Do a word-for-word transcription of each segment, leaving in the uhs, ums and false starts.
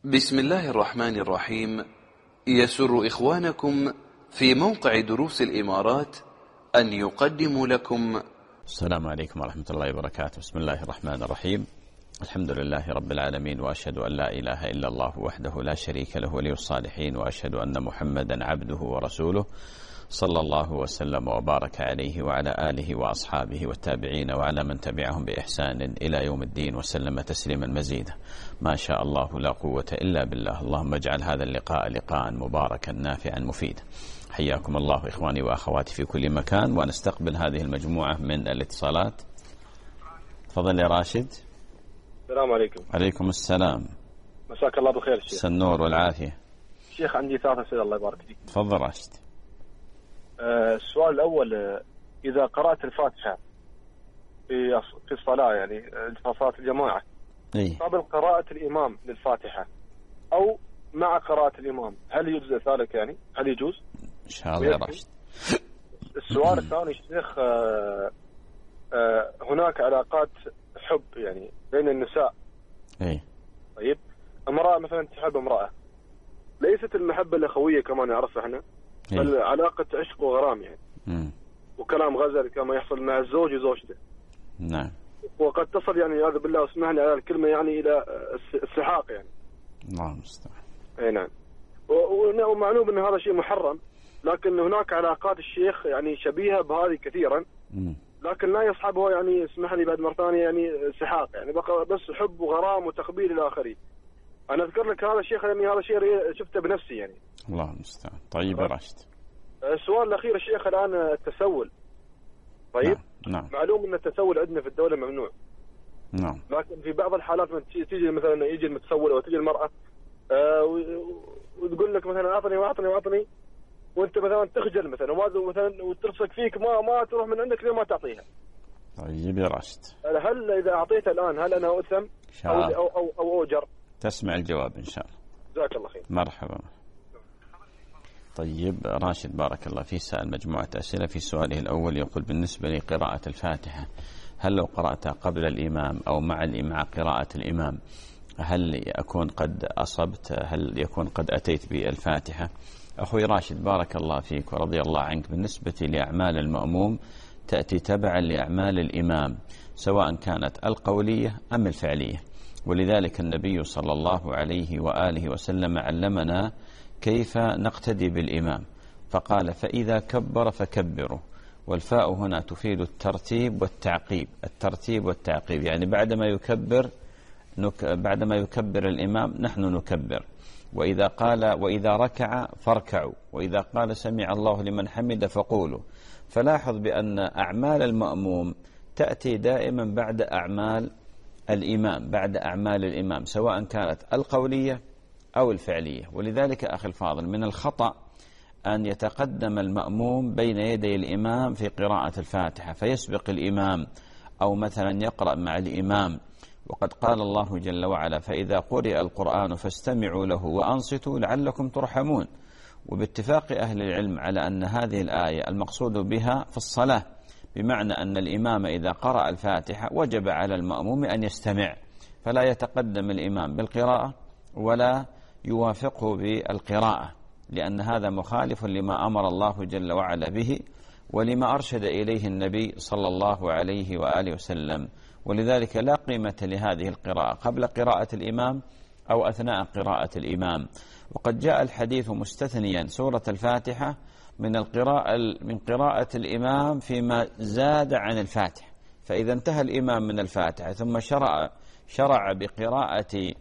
بسم الله الرحمن الرحيم. يسر إخوانكم في موقع دروس الإمارات أن يقدموا لكم. السلام عليكم ورحمة الله وبركاته. بسم الله الرحمن الرحيم. الحمد لله رب العالمين، وأشهد أن لا إله إلا الله وحده لا شريك له ولي الصالحين، وأشهد أن محمدا عبده ورسوله صلى الله وسلم وبارك عليه وعلى آله وأصحابه والتابعين وعلى من تبعهم بإحسان إلى يوم الدين وسلم تسليما مزيدا. ما شاء الله لا قوة إلا بالله. اللهم اجعل هذا اللقاء لقاء مباركا نافعا مفيدا. حياكم الله إخواني وأخواتي في كل مكان، ونستقبل هذه المجموعة من الاتصالات. تفضل يا راشد. السلام عليكم. عليكم السلام. مساك الله بالخير شيخ. النور والعافية. شيخ عندي ثلاث أسئلة الله يبارك فيك. تفضل راشد. آه السؤال الأول، آه إذا قرأت الفاتحة في في الصلاة، يعني في صلاة الجماعة، إيه؟ قبل قراءة الإمام للفاتحة أو مع قراءة الإمام، هل يجوز ذلك؟ يعني هل يجوز؟ إن شاء الله يا راشد. السؤال الثاني شيخ، آه آه هناك علاقات حب يعني بين النساء. إيه؟ طيب، امرأة مثلا تحب امرأة، ليست المحبة الأخوية كما نعرفها احنا، بل إيه؟ علاقة عشق وغرام يعني. مم. وكلام غزل كما يحصل مع الزوج وزوجته. نعم. وقد تصل يعني هذا بالله اسمح لي على الكلمة يعني إلى السحاق يعني. الله المستعان. أي نعم. ومعلوم أن هذا شيء محرم، لكن هناك علاقات الشيخ يعني شبيهة بهذه كثيرا، مم. لكن لا يصحبه يعني اسمح لي بعد مرة ثانية يعني سحاق، يعني بقى بس حب وغرام وتقبيل إلى آخره. أنا أذكر لك هذا الشيخ لأني هذا شيء شفته بنفسي يعني. الله المستعان. طيب يا راشد. السؤال الأخير الشيخ الآن التسول. طيب. نعم. نعم. معلوم أن التسول عندنا في الدولة ممنوع. نعم. لكن في بعض الحالات من تيجي مثلا يجي المتسول أو تيجي المرأة آه وتقول لك مثلا أعطني وأعطني وأعطني، وأنت مثلا تخجل مثلا وما مثلا وترسك فيك ما ما تروح من عندك ليه ما تعطيها. طيب يا راشد. هل إذا أعطيتها الآن هل أنا أثم أو أو أو, أو أوجر؟ تسمع الجواب إن شاء الله. جزاك الله خير. مرحبا. طيب راشد بارك الله فيه سأل مجموعة أسئلة. في سؤاله الأول يقول بالنسبة لقراءة الفاتحة، هل لو قرأتها قبل الإمام أو مع مع قراءة الإمام هل يكون قد أصبت؟ هل يكون قد أتيت بالفاتحة؟ أخوي راشد بارك الله فيك ورضي الله عنك، بالنسبة لأعمال المأموم تأتي تبعا لأعمال الإمام سواء كانت القولية أم الفعلية، ولذلك النبي صلى الله عليه وآله وسلم علمنا كيف نقتدي بالإمام، فقال فإذا كبر فكبروا، والفاء هنا تفيد الترتيب والتعقيب. الترتيب والتعقيب يعني بعدما يكبر نك بعدما يكبر الإمام نحن نكبر، وإذا قال وإذا ركع فاركعوا، وإذا قال سمع الله لمن حمد فقولوا. فلاحظ بأن أعمال المأموم تأتي دائما بعد أعمال الإمام بعد أعمال الإمام سواء كانت القولية أو الفعلية. ولذلك أخي الفاضل من الخطأ أن يتقدم المأموم بين يدي الإمام في قراءة الفاتحة فيسبق الإمام، أو مثلا يقرأ مع الإمام، وقد قال الله جل وعلا فإذا قرئ القرآن فاستمعوا له وأنصتوا لعلكم ترحمون. وباتفاق أهل العلم على أن هذه الآية المقصود بها في الصلاة، بمعنى أن الإمام إذا قرأ الفاتحة وجب على المأموم أن يستمع، فلا يتقدم الإمام بالقراءة ولا يوافقه بالقراءة، لأن هذا مخالف لما أمر الله جل وعلا به ولما أرشد إليه النبي صلى الله عليه وآله وسلم. ولذلك لا قيمة لهذه القراءة قبل قراءة الإمام أو أثناء قراءة الإمام. وقد جاء الحديث مستثنيا سورة الفاتحة من القراءة من قراءة الإمام فيما زاد عن الفاتحة، فإذا انتهى الإمام من الفاتحة ثم شرع شرع بقراءة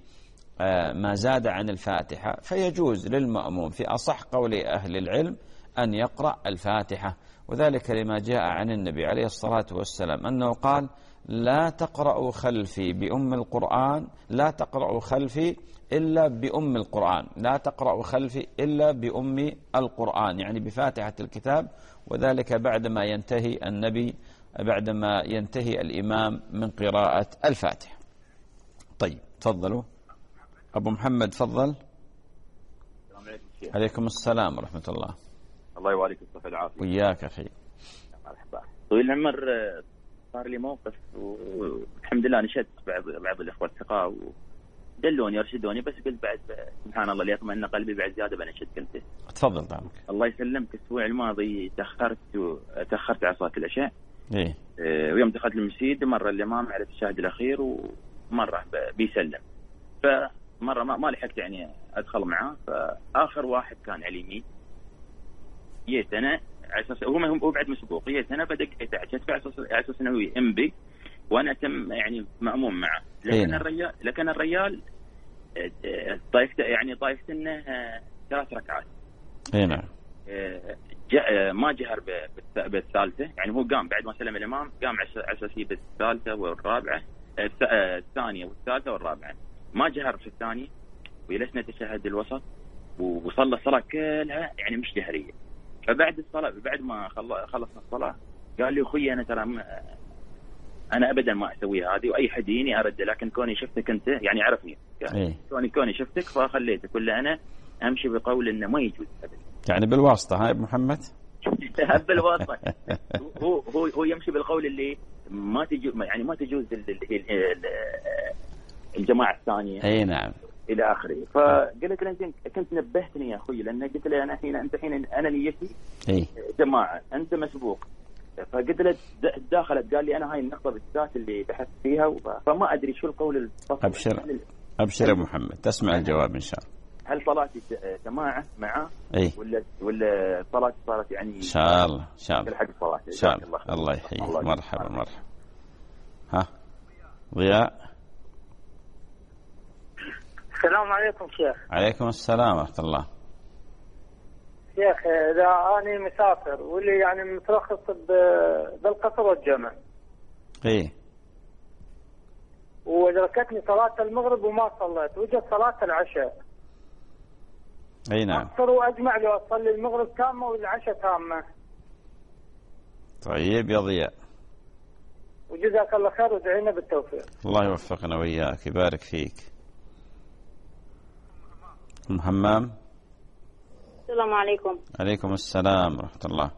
ما زاد عن الفاتحة فيجوز للمأموم في أصح قول أهل العلم أن يقرأ الفاتحة، وذلك لما جاء عن النبي عليه الصلاة والسلام أنه قال لا تقرأوا خلفي بأم القرآن لا تقرأوا خلفي إلا بأم القرآن لا تقرأوا خلفي إلا بأم القرآن، يعني بفاتحة الكتاب، وذلك بعدما ينتهي النبي بعدما ينتهي الإمام من قراءة الفاتحة. طيب تفضلوا أبو محمد. تفضل. السلام عليكم. عليكم السلام ورحمة الله. الله يواليك الصحة والعافية. وياك أخي. مرحبا. طويل العمر صار لي موقف والحمد لله نشدت بعض بعض الإخوة الثقة دلوني ارشدوني، بس قلت بعد سبحان الله ليطمئن قلبي بعد زياده بنشد كلمتين. تفضل دامك. الله يسلمك. الاسبوع الماضي تاخرت تاخرت على صلاه العشاء. ايه. ويوم دخلت المسجد مره الامام على الشاهد الاخير ومره بيسلم، فمره ما, ما لحقت يعني ادخل معاه، فاخر واحد كان على اليمين جيت انا على اساس هو هو بعد مسبوق، جيت انا بدقيت على اساس انه هو ام بي وانا تم يعني ماموم معه، لكن الرجال لكن الرجال طايفت يعني طايفت انه ثلاث ركعات. اي نعم. ما جهر بالثالثه، يعني هو قام بعد ما سلم الامام قام على اساس بالثالثه والرابعه الثانيه والثالثه والرابعه، ما جهر في الثانيه وجلسنا تشهد الوسط وصلى الصلاه كلها يعني مش جهريه. فبعد الصلاه بعد ما خلصنا الصلاه قال لي اخوي انا ترى انا ابدا ما اسويها هذه واي حد يجيني ارد، لكن كوني شفتك انت يعني عرفني يعني كوني كوني شفتك فخليتك، ولا انا امشي بقول انه ما يجوز ابدا. يعني بالواسطه هاي ابو محمد؟ بالواسطه. هو هو هو يمشي بالقول اللي ما تجوز، يعني ما تجوز الجماعه الثانيه. اي نعم. الى اخره. فقلت له انت كنت نبهتني يا اخوي، لان قلت له انا الحين انت الحين انا نيتي اي جماعه انت مسبوق، فقلت له داخلت قال لي انا هاي النقطه بالذات اللي بحثت فيها، فما ادري شو القول الفصل. ابشر ابشر يا محمد، تسمع الجواب ان شاء الله. هل صلاتي جماعه معاه اي ولا ولا صلاتي صارت يعني ان شاء الله ان شاء الله ان شاء الله. الله, الله يحييك. مرحبا مرحبا. ها ضياء. السلام عليكم شيخ. عليكم السلام ورحمة الله. شيخ إذا أنا مسافر واللي يعني مترخص بالقصر والجمع. إيه. وأدركتني صلاة المغرب وما صليت، وجت صلاة العشاء. أي نعم. أقصر وأجمع لو أصلي المغرب تامة والعشاء تامة. طيب يا ضياء. وجزاك الله خير وادعينا بالتوفيق. الله يوفقنا وإياك، يبارك فيك. أم همام. السلام عليكم. عليكم السلام ورحمة الله.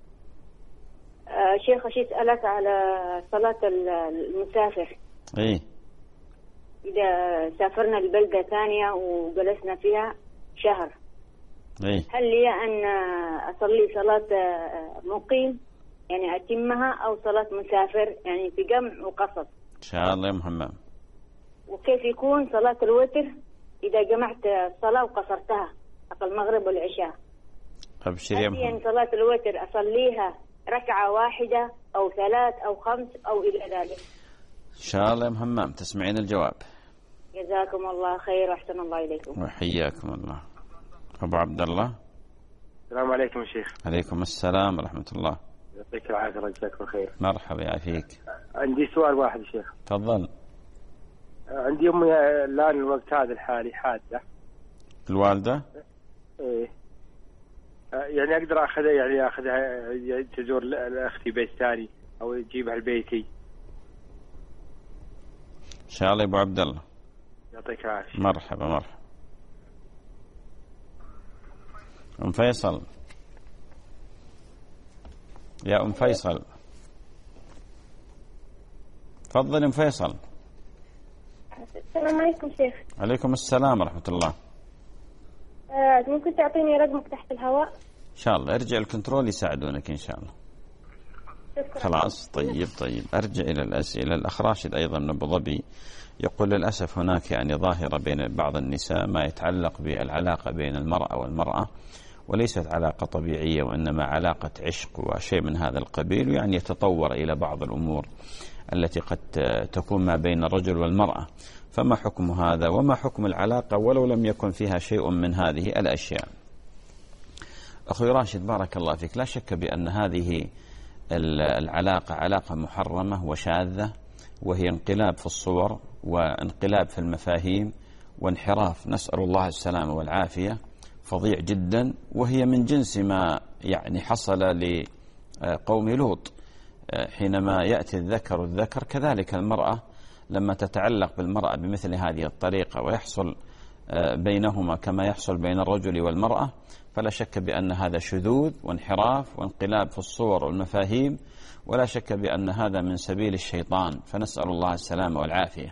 آه شيخ أشي أسألك على صلاة المسافر. إيه. إذا سافرنا لبلدة ثانية وجلسنا فيها شهر. إيه. هل لي أن أصلي صلاة مقيم يعني أتمها، أو صلاة مسافر يعني في جمع وقصر؟ إن شاء الله يا محمد. وكيف يكون صلاة الوتر إذا جمعت الصلاة وقصرتها أقل المغرب والعشاء؟ أبشر يا محمد. يعني صلاة الوتر أصليها ركعة واحدة أو ثلاث أو خمس أو إلى ذلك؟ إن شاء الله يا محمد تسمعين الجواب. جزاكم الله خير وأحسن الله إليكم. وحياكم الله. أبو عبد الله. السلام عليكم يا شيخ. عليكم السلام ورحمة الله. يعطيك العافية وجزاك الخير. مرحبا يعافيك. عندي سؤال واحد يا شيخ. تفضل. عندي أمي الآن الوقت هذا الحالي حادة. الوالدة؟ إيه. يعني أقدر أخذها يعني أخذها تزور أختي بيت ثاني أو تجيبها لبيتي؟ إن شاء الله يا أبو عبد الله. يعطيك العافية. مرحبا مرحبا. أم فيصل. يا أم فيصل. تفضل أم فيصل. السلام عليكم شيخ. عليكم السلام ورحمة الله. آه، ممكن تعطيني رقمك تحت الهواء؟ إن شاء الله ارجع الكنترول يساعدونك إن شاء الله. شكرا. خلاص طيب طيب أرجع إلى الأسئلة. الأخ راشد أيضا من أبو ظبي يقول للأسف هناك يعني ظاهرة بين بعض النساء ما يتعلق بالعلاقة بين المرأة والمرأة، وليست علاقة طبيعية وإنما علاقة عشق وشيء من هذا القبيل، يعني يتطور إلى بعض الأمور التي قد تكون ما بين الرجل والمرأة. فما حكم هذا وما حكم العلاقة ولو لم يكن فيها شيء من هذه الأشياء؟ أخوي راشد بارك الله فيك، لا شك بأن هذه العلاقة علاقة محرمة وشاذة، وهي انقلاب في الصور وانقلاب في المفاهيم وانحراف، نسأل الله السلامة والعافية، فظيع جدا، وهي من جنس ما يعني حصل لقوم لوط حينما يأتي الذكر الذكر، كذلك المرأة لما تتعلق بالمرأة بمثل هذه الطريقة ويحصل بينهما كما يحصل بين الرجل والمرأة، فلا شك بأن هذا شذوذ وانحراف وانقلاب في الصور والمفاهيم، ولا شك بأن هذا من سبيل الشيطان، فنسأل الله السلامة والعافية.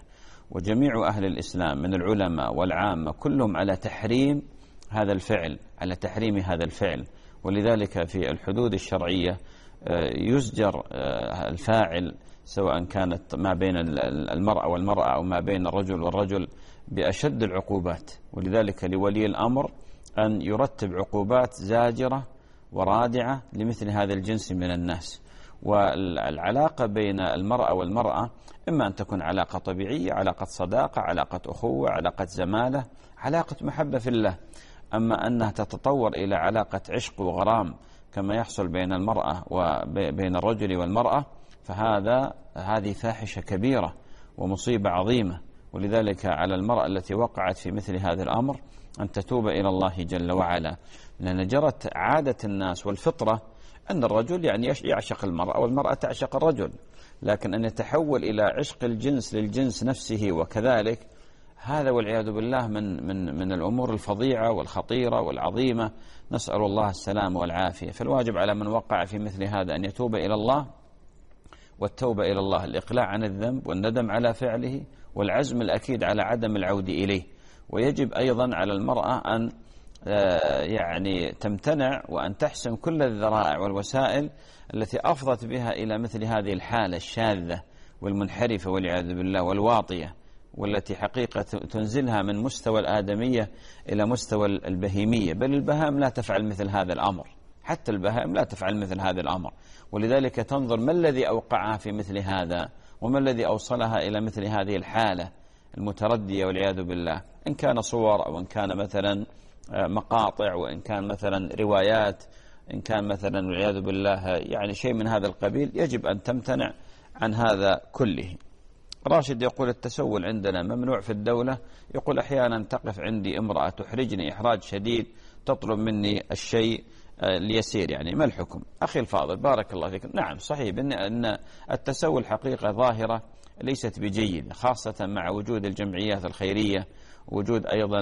وجميع أهل الإسلام من العلماء والعامة كلهم على تحريم هذا الفعل، على تحريم هذا الفعل. ولذلك في الحدود الشرعية يزجر الفاعل سواء كانت ما بين المرأة والمرأة أو ما بين الرجل والرجل بأشد العقوبات. ولذلك لولي الأمر أن يرتب عقوبات زاجرة ورادعة لمثل هذا الجنس من الناس. والعلاقة بين المرأة والمرأة إما أن تكون علاقة طبيعية، علاقة صداقة، علاقة أخوة، علاقة زمالة، علاقة محبة في الله. أما أنها تتطور إلى علاقة عشق وغرام كما يحصل بين المرأة وبين الرجل والمرأة، فهذا هذه فاحشة كبيرة ومصيبة عظيمة. ولذلك على المرأة التي وقعت في مثل هذا الأمر أن تتوب إلى الله جل وعلا، لأن جرت عادة الناس والفطرة أن الرجل يعني يعشق المرأة والمرأة تعشق الرجل، لكن أن يتحول إلى عشق الجنس للجنس نفسه وكذلك، هذا والعياذ بالله من من من الأمور الفظيعة والخطيرة والعظيمة. نسأل الله السلامة والعافية. فالواجب على من وقع في مثل هذا أن يتوب إلى الله، والتوبة إلى الله الإقلاع عن الذنب والندم على فعله والعزم الأكيد على عدم العود إليه. ويجب أيضا على المرأة أن يعني تمتنع وأن تحسم كل الذرائع والوسائل التي أفضت بها إلى مثل هذه الحالة الشاذة والمنحرفة والعياذ بالله والواطية، والتي حقيقة تنزلها من مستوى الآدمية إلى مستوى البهيمية. بل البهائم لا تفعل مثل هذا الأمر، حتى البهائم لا تفعل مثل هذا الأمر. ولذلك تنظر ما الذي أوقعها في مثل هذا، وما الذي أوصلها إلى مثل هذه الحالة المتردية والعياذ بالله، إن كان صور أو إن كان مثلا مقاطع وإن كان مثلا روايات، إن كان مثلا والعياذ بالله يعني شيء من هذا القبيل. يجب أن تمتنع عن هذا كله. راشد يقول التسول عندنا ممنوع في الدولة. يقول أحيانا تقف عندي امرأة تحرجني إحراج شديد، تطلب مني الشيء ليسير، يعني ما الحكم؟ أخي الفاضل بارك الله فيك، نعم صحيح أن التسول حقيقة ظاهرة ليست بجيدة، خاصة مع وجود الجمعيات الخيرية، وجود أيضا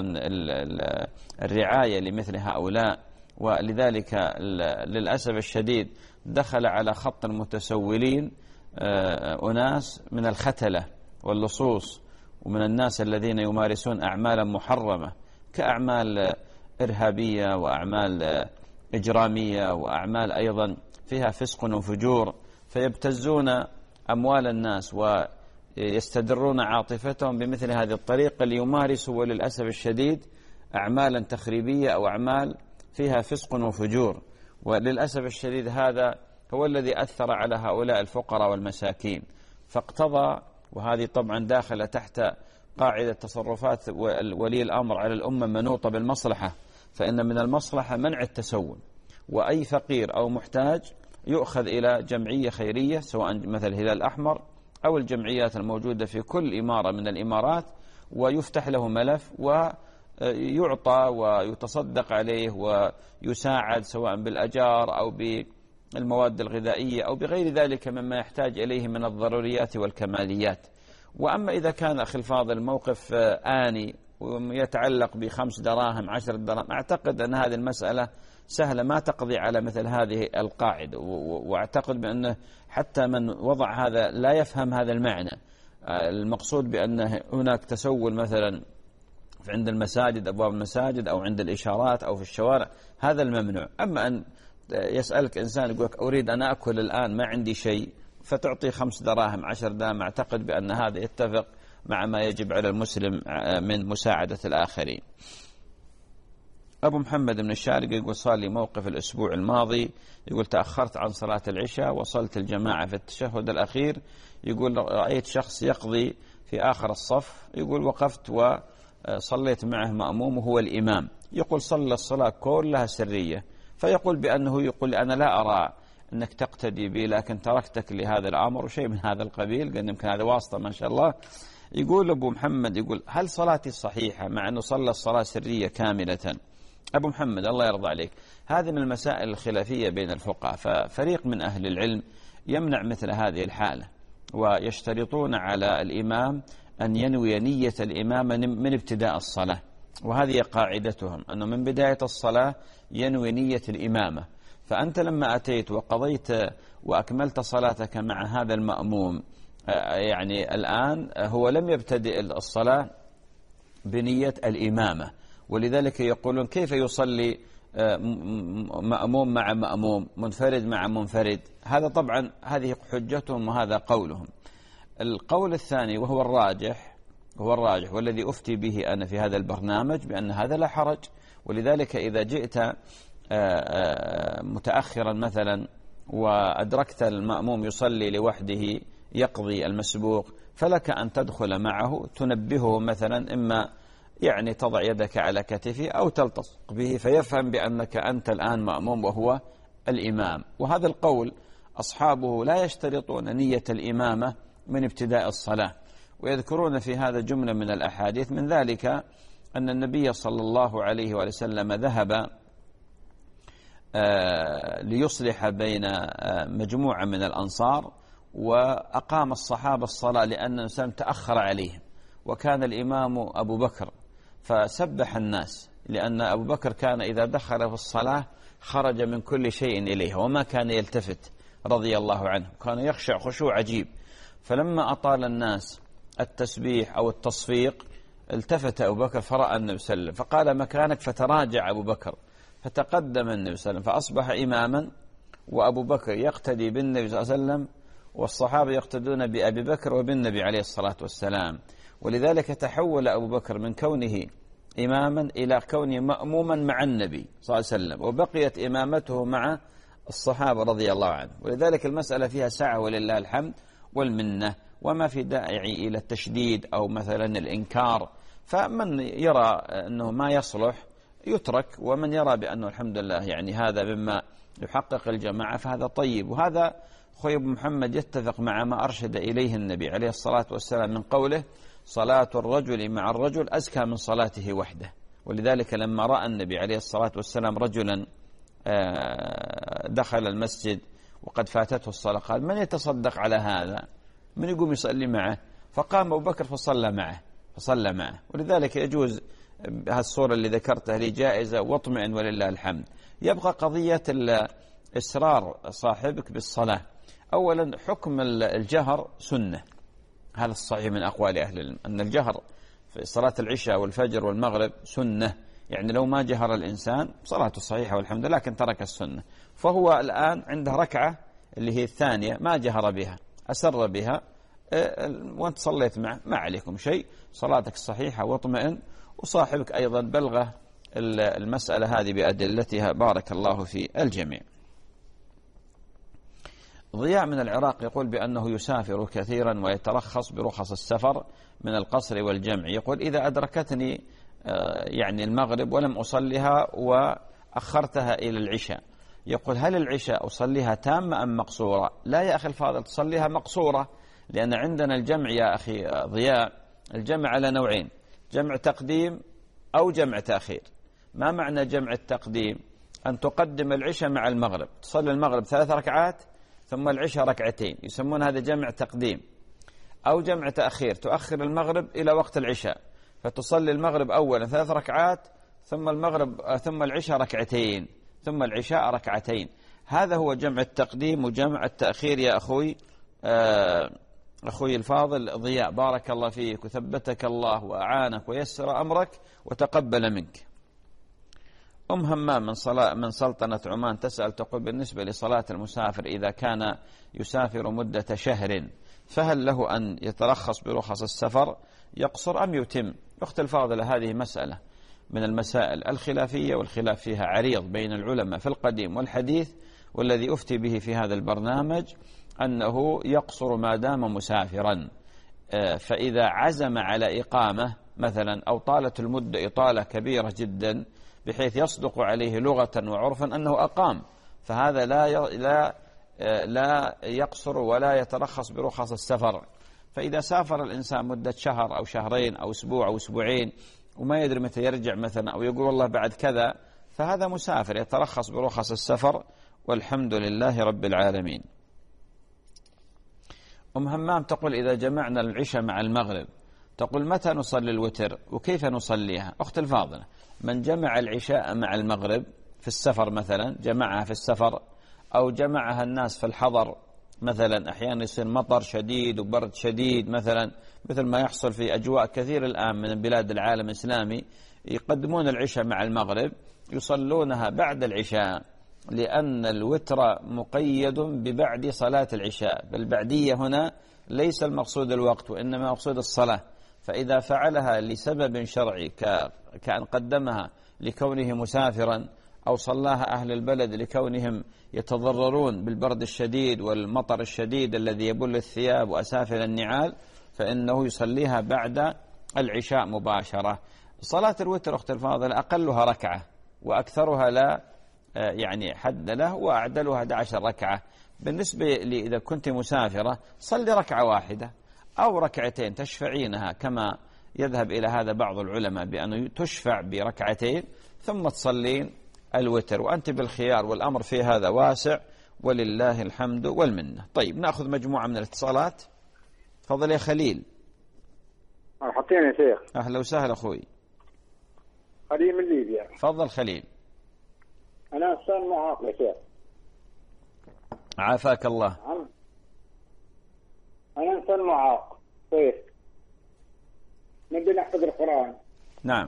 الرعاية لمثل هؤلاء. ولذلك للأسف الشديد دخل على خط المتسولين أناس من الختلة واللصوص ومن الناس الذين يمارسون أعمالا محرمة كأعمال إرهابية وأعمال إجرامية وأعمال أيضا فيها فسق وفجور، فيبتزون أموال الناس ويستدرون عاطفتهم بمثل هذه الطريقة ليمارسوا وللأسف الشديد أعمالا تخريبية أو أعمال فيها فسق وفجور. وللأسف الشديد هذا هو الذي أثر على هؤلاء الفقراء والمساكين، فاقتضى، وهذه طبعا داخلة تحت قاعدة تصرفات ولي الأمر على الأمة منوطة بالمصلحة، فإن من المصلحة منع التسول، وأي فقير أو محتاج يؤخذ إلى جمعية خيرية سواء مثل الهلال الأحمر أو الجمعيات الموجودة في كل إمارة من الإمارات، ويفتح له ملف ويعطى ويتصدق عليه ويساعد سواء بالأجار أو بالمواد الغذائية أو بغير ذلك مما يحتاج إليه من الضروريات والكماليات. وأما إذا كان أخي الفاضل موقف آني ويتعلق بخمس دراهم عشر دراهم، أعتقد أن هذه المسألة سهلة ما تقضي على مثل هذه القاعدة، وأعتقد بأنه حتى من وضع هذا لا يفهم هذا المعنى. المقصود بأن هناك تسول مثلا عند المساجد، أبواب المساجد أو عند الإشارات أو في الشوارع، هذا الممنوع. أما أن يسألك إنسان يقولك أريد أن أكل الآن ما عندي شيء فتعطي خمس دراهم عشر دراهم، أعتقد بأن هذا يتفق مع ما يجب على المسلم من مساعدة الآخرين. أبو محمد من الشارقة يقول صار لي موقف الأسبوع الماضي، يقول تأخرت عن صلاة العشاء، وصلت الجماعة في التشهد الأخير، يقول رأيت شخص يقضي في آخر الصف، يقول وقفت وصليت معه مأموم وهو الإمام، يقول صلى الصلاة كلها سرية، فيقول بأنه يقول أنا لا أرى أنك تقتدي بي لكن تركتك لهذا الأمر وشيء من هذا القبيل، قال يمكن هذا واسطة ما شاء الله. يقول أبو محمد يقول هل صلاتي صحيحة مع أنه صلى الصلاة سرية كاملة؟ أبو محمد الله يرضى عليك، هذه من المسائل الخلافية بين الفقهاء، ففريق من أهل العلم يمنع مثل هذه الحالة، ويشترطون على الإمام أن ينوي نية الإمام من ابتداء الصلاة، وهذه قاعدتهم أنه من بداية الصلاة ينوي نية الإمامة. فأنت لما أتيت وقضيت وأكملت صلاتك مع هذا المأموم يعني الآن هو لم يبتدئ الصلاة بنية الإمامة، ولذلك يقولون كيف يصلي مأموم مع مأموم، منفرد مع منفرد. هذا طبعا هذه حجتهم وهذا قولهم. القول الثاني وهو الراجح، هو الراجح والذي أفتي به أنا في هذا البرنامج، بأن هذا لا حرج. ولذلك إذا جئت متأخرا مثلا وأدركت المأموم يصلي لوحده يقضي المسبوق، فلك أن تدخل معه تنبهه مثلا، إما يعني تضع يدك على كتفه أو تلتصق به فيفهم بأنك أنت الآن مأموم وهو الإمام. وهذا القول أصحابه لا يشترطون نية الإمامة من ابتداء الصلاة، ويذكرون في هذا جملة من الأحاديث، من ذلك أن النبي صلى الله عليه وسلم ذهب ليصلح بين مجموعة من الأنصار، وأقام الصحابة الصلاة لأن الإنسان تأخر عليهم، وكان الإمام أبو بكر، فسبح الناس، لأن أبو بكر كان إذا دخل في الصلاة خرج من كل شيء إليها وما كان يلتفت رضي الله عنه، كان يخشع خشوع عجيب. فلما أطال الناس التسبيح أو التصفيق التفت أبو بكر فرأى النبي صلى الله عليه وسلم فقال مكانك، فتراجع أبو بكر فتقدم النبي صلى الله عليه وسلم، فأصبح إماما، وأبو بكر يقتدي بالنبي صلى الله عليه وسلم، والصحابة يقتدون بأبي بكر وبالنبي عليه الصلاة والسلام. ولذلك تحول أبو بكر من كونه إماما إلى كونه مأموما مع النبي صلى الله عليه وسلم، وبقيت إمامته مع الصحابة رضي الله عنه. ولذلك المسألة فيها سعة ولله الحمد والمنة، وما في داعي إلى التشديد أو مثلا الإنكار. فمن يرى أنه ما يصلح يترك، ومن يرى بأنه الحمد لله يعني هذا مما يحقق الجماعة فهذا طيب. وهذا أخوي أبو محمد يتفق مع ما أرشد إليه النبي عليه الصلاة والسلام من قوله صلاة الرجل مع الرجل أزكى من صلاته وحده. ولذلك لما رأى النبي عليه الصلاة والسلام رجلا دخل المسجد وقد فاتته الصلاة قال من يتصدق على هذا، من يقوم يصلي معه؟ فقام أبو بكر فصلى معه فصلى معه. ولذلك يجوز هالصورة اللي ذكرتها لي جائزة واطمئن ولله الحمد. يبقى قضية إصرار صاحبك بالصلاة. أولا حكم الجهر سنة، هذا الصحيح من أقوال أهل العلم أن الجهر في صلاة العشاء والفجر والمغرب سنة، يعني لو ما جهر الإنسان صلاته صحيحة والحمد لله، لكن ترك السنة. فهو الآن عنده ركعة اللي هي الثانية ما جهر بها، أسر بها، وانت صليت معه ما عليكم شيء، صلاتك صحيحة واطمئن. وصاحبك أيضا بلغه المسألة هذه بأدلتها، بارك الله في الجميع. ضياء من العراق يقول بأنه يسافر كثيرا ويترخص برخص السفر من القصر والجمع. يقول إذا أدركتني يعني المغرب ولم أصليها وأخرتها إلى العشاء، يقول هل العشاء أصليها تامة أم مقصورة؟ لا يا أخي الفاضل، تصليها مقصورة، لأن عندنا الجمع يا أخي ضياء الجمع على نوعين، جمع تقديم أو جمع تأخير. ما معنى جمع التقديم؟ أن تقدم العشاء مع المغرب، تصلي المغرب ثلاث ركعات ثم العشاء ركعتين، يسمون هذا جمع تقديم. أو جمع تأخير، تؤخر المغرب إلى وقت العشاء، فتصلي المغرب أولا ثلاث ركعات ثم المغرب ثم العشاء ركعتين ثم العشاء ركعتين. هذا هو جمع التقديم وجمع التأخير يا أخوي آه أخوي الفاضل ضياء، بارك الله فيك وثبتك الله وأعانك ويسر أمرك وتقبل منك. أم همام من, صلاة من سلطنة عمان تسأل تقول بالنسبة لصلاة المسافر إذا كان يسافر مدة شهر فهل له أن يترخص برخص السفر يقصر أم يتم؟ أخت الفاضلة هذه مسألة من المسائل الخلافية، والخلاف فيها عريض بين العلماء في القديم والحديث، والذي أفتي به في هذا البرنامج أنه يقصر ما دام مسافرا. فإذا عزم على إقامة مثلا أو طالت المدة إطالة كبيرة جدا بحيث يصدق عليه لغة وعرفا أنه أقام، فهذا لا لا لا يقصر ولا يترخص برخص السفر. فإذا سافر الإنسان مدة شهر أو شهرين أو أسبوع أو أسبوعين وما يدري متى يرجع مثلا، أو يقول والله بعد كذا، فهذا مسافر يترخص برخص السفر، والحمد لله رب العالمين. أم همام تقول إذا جمعنا العشاء مع المغرب تقول متى نصلي الوتر وكيف نصليها؟ أخت الفاضلة، من جمع العشاء مع المغرب في السفر مثلا، جمعها في السفر أو جمعها الناس في الحضر مثلا أحيانا يصير مطر شديد وبرد شديد مثلا، مثل ما يحصل في أجواء كثير الآن من بلاد العالم الإسلامي، يقدمون العشاء مع المغرب يصلونها بعد العشاء، لأن الوتر مقيد ببعد صلاة العشاء. بالبعدية هنا ليس المقصود الوقت وإنما مقصود الصلاة. فإذا فعلها لسبب شرعي كأن قدمها لكونه مسافرا، أو صلاها أهل البلد لكونهم يتضررون بالبرد الشديد والمطر الشديد الذي يبل الثياب وأسافل النعال، فإنه يصليها بعد العشاء مباشرة. صلاة الوتر أخت الفاضل أقلها ركعة وأكثرها لا يعني حد له، وأعدلها أحد عشر ركعة. بالنسبة لي إذا كنت مسافرة صلي ركعة واحدة أو ركعتين تشفعينها، كما يذهب إلى هذا بعض العلماء بأنه تشفع بركعتين ثم تصلين الوتر، وأنت بالخيار، والأمر في هذا واسع ولله الحمد والمنة. طيب نأخذ مجموعة من الاتصالات. تفضل يا خليل. مرحبتين يا شيخ. أهلا وسهلا أخوي. خليل من ليبيا. تفضل خليل. أنا إنسان معاق يا شيخ. عافاك الله. أنا إنسان معاق. طيب نبي نحفظ القرآن. نعم.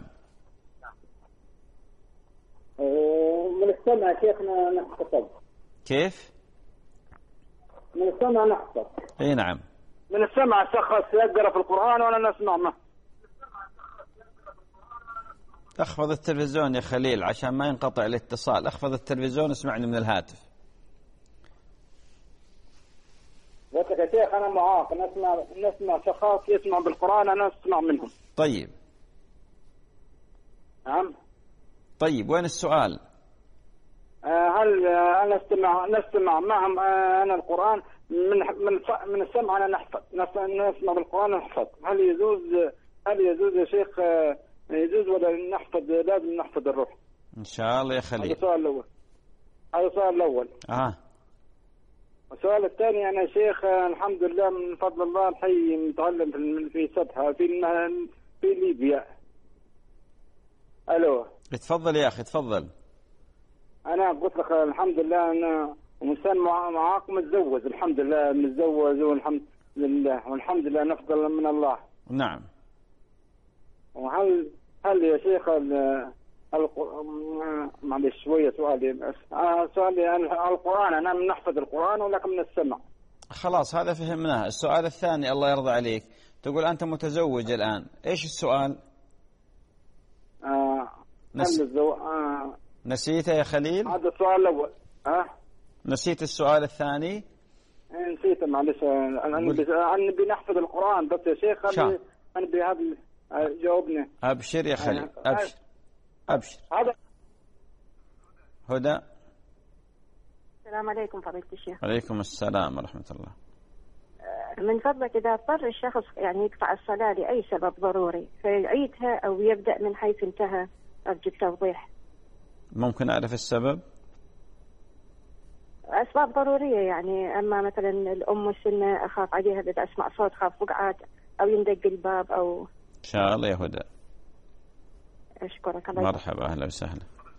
من السمع يا شيخنا نحفظ. كيف؟ من السمع نحفظ. اي نعم. من السمع شخص يقرأ في القرآن وأنا نسمع معه. اخفض التلفزيون يا خليل عشان ما ينقطع الاتصال. اخفض التلفزيون اسمعني من الهاتف. قلت لك يا شيخ أنا معاق، نسمع نسمع شخص يسمع بالقرآن أنا أسمع منهم. طيب. نعم. طيب وين السؤال؟ هل أنا استمع نستمع معهم أنا القرآن من من من السمع أنا نحفظ نسمع بالقرآن نحفظ، هل يجوز هل يجوز يا شيخ يجوز ولا نحفظ لازم نحفظ الروح؟ إن شاء الله يا خليل. هذا السؤال الأول. هذا السؤال الأول. آه. السؤال الثاني أنا شيخ الحمد لله من فضل الله الحي متعلم في سبحة في في ليبيا. ألو. تفضل يا أخي تفضل. أنا قلت لك الحمد لله أنا إنسان معاق متزوج، الحمد لله متزوج والحمد لله والحمد لله نفضل من الله. نعم. وهل هل يا شيخ معلش شوية سؤالي بس آه سؤالي القرآن أنا من نحفظ القرآن ولكن من السمع. خلاص هذا فهمناه. السؤال الثاني الله يرضى عليك، تقول أنت متزوج الآن، إيش السؤال؟ آه نس... الزو... آه نسيته يا خليل؟ هذا السؤال الأول. أه؟ نسيت السؤال الثاني؟ نسيته معلش. أنا نبي نحفظ القرآن بس يا شيخ أنا نبي هذا جاوبني. أبشر يا خليل أبشر أبشر. هذا هدى. السلام عليكم فضيلة الشيخ. عليكم السلام ورحمة الله. من فضلك إذا اضطر الشخص يعني يقطع الصلاة لأي سبب ضروري فيعيدها أو يبدأ من حيث انتهى، أرجو التوضيح. ممكن أعرف السبب؟ أسباب ضرورية يعني، أما مثلا الأم والسنة أخاف عليها إذا أسمع صوت خاف وقعات أو يندق الباب أو. إن شاء الله يا هدى. أشكرك الله. مرحبا أهلا وسهلا.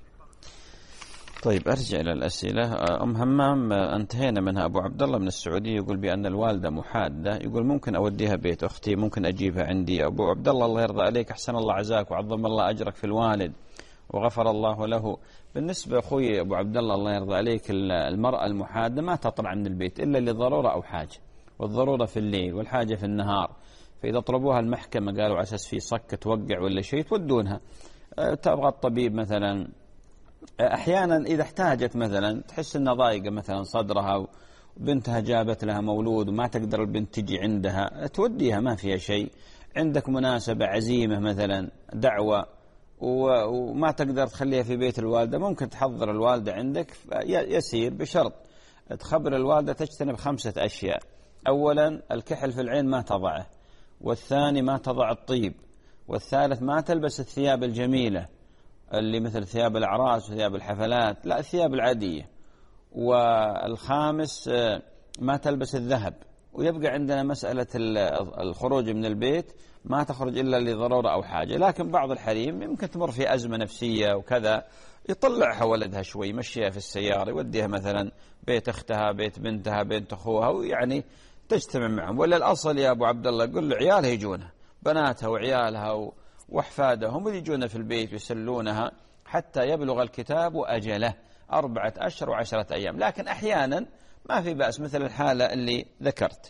طيب أرجع إلى الأسئلة. أم همام انتهينا منها. أبو عبد الله من السعودية يقول بأن الوالدة محادة، يقول ممكن أوديها بيت أختي، ممكن أجيبها عندي. أبو عبد الله الله يرضى عليك، أحسن الله عزاك وعظم الله أجرك في الوالد وغفر الله له. بالنسبة أخوي أبو عبد الله الله يرضى عليك، المرأة المحادة ما تطلع من البيت إلا لضرورة أو حاجة، والضرورة في الليل والحاجة في النهار. فإذا طلبوها المحكمة قالوا على أساس في صك توقع ولا شيء تودونها. تبغى الطبيب مثلا، أحيانا إذا احتاجت مثلا تحس أنها ضايقة مثلا صدرها وبنتها جابت لها مولود وما تقدر البنت تجي عندها، توديها ما فيها شيء. عندك مناسبة عزيمة مثلا دعوة وما تقدر تخليها في بيت الوالدة، ممكن تحضر الوالدة عندك يسير، بشرط تخبر الوالدة تجتنب خمسة أشياء. أولا الكحل في العين ما تضعه، والثاني ما تضع الطيب، والثالث ما تلبس الثياب الجميلة اللي مثل ثياب الأعراس وثياب الحفلات، لا الثياب العادية، والخامس ما تلبس الذهب، ويبقى عندنا مسألة الخروج من البيت ما تخرج إلا لضرورة أو حاجة. لكن بعض الحريم يمكن تمر في أزمة نفسية وكذا، يطلعها ولدها شوي، يمشيها في السيارة، يوديها مثلا بيت أختها، بيت بنتها، بيت أخوها، ويعني تجتمع معهم. ولا الأصل يا أبو عبد الله قل له عيالها يجونها، بناتها وعيالها وأحفادهم يجون في البيت ويسلونها حتى يبلغ الكتاب أجله أربعة أشهر وعشرة أيام. لكن أحيانا ما في بأس مثل الحالة اللي ذكرت.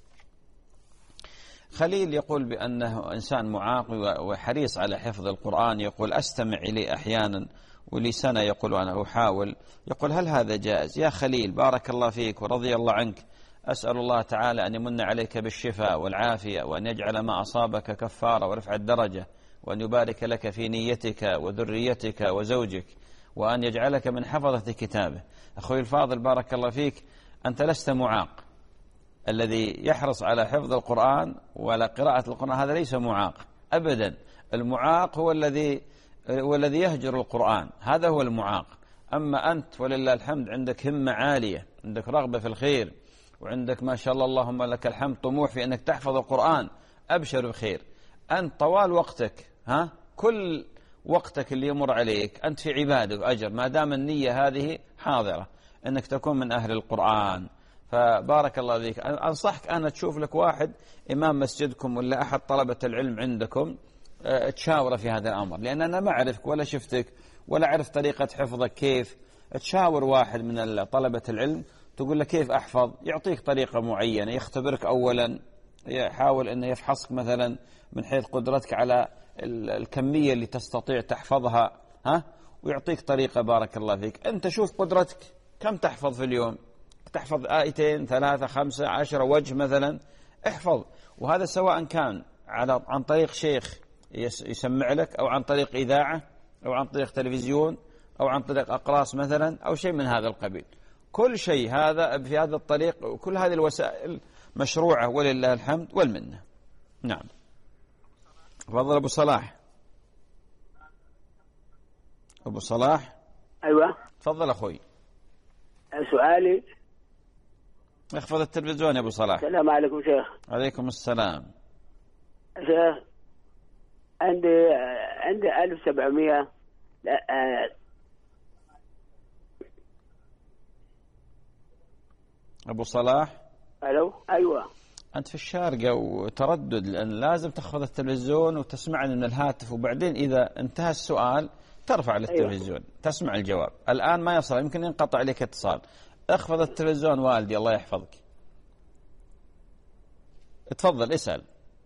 خليل يقول بأنه إنسان معاق وحريص على حفظ القرآن، يقول أستمع إليه أحيانا ولي سنة يقول أنا أحاول، يقول هل هذا جائز؟ يا خليل بارك الله فيك ورضي الله عنك، أسأل الله تعالى أن يمن عليك بالشفاء والعافية، وأن يجعل ما أصابك كفارة ورفع الدرجة، وأن يبارك لك في نيتك وذريتك وزوجك، وأن يجعلك من حفظة كتابه. أخوي الفاضل بارك الله فيك، أنت لست معاق. الذي يحرص على حفظ القرآن ولا قراءة القرآن هذا ليس معاق أبدا. المعاق هو الذي هو الذي يهجر القرآن، هذا هو المعاق. أما أنت ولله الحمد عندك همة عالية، عندك رغبة في الخير، وعندك ما شاء الله اللهم لك الحمد طموح في أنك تحفظ القرآن، أبشر بخير. أنت طوال وقتك، ها كل وقتك اللي يمر عليك أنت في عبادة وأجر، ما دام النية هذه حاضرة أنك تكون من أهل القرآن. فبارك الله فيك. أنصحك أنا تشوف لك واحد إمام مسجدكم ولا أحد طلبة العلم عندكم تشاوره في هذا الأمر، لأن أنا ما أعرفك ولا شفتك ولا أعرف طريقة حفظك كيف. تشاور واحد من طلبة العلم تقول له كيف أحفظ، يعطيك طريقة معينة، يختبرك أولا، يحاول أنه يفحصك مثلا من حيث قدرتك على الكمية اللي تستطيع تحفظها، ها، ويعطيك طريقة. بارك الله فيك. أنت شوف قدرتك كم تحفظ في اليوم، تحفظ آيتين ثلاثة خمسة عشرة وجه مثلا، احفظ. وهذا سواء كان على عن طريق شيخ يسمع لك، أو عن طريق إذاعة، أو عن طريق تلفزيون، أو عن طريق أقراص مثلا، أو شيء من هذا القبيل. كل شيء هذا في هذا الطريق، وكل هذه الوسائل مشروعة ولله الحمد والمنة. نعم. تفضل أبو صلاح. أبو صلاح. أيوة. تفضل أخوي. سؤالي. اخفض التلفزيون يا أبو صلاح. السلام عليكم شيخ. عليكم السلام. شيخ عندي عندي ألف وسبعمية. أبو صلاح. ألو. أيوة. أنت في الشارقة وتردد، لأن لازم تخفض التلفزيون وتسمعني من الهاتف، وبعدين إذا انتهى السؤال ترفع للتلفزيون. أيوة. تسمع الجواب. الآن ما يصل، يمكن ينقطع عليك اتصال. اخفض التلفزيون والدي الله يحفظك. تفضل اسأل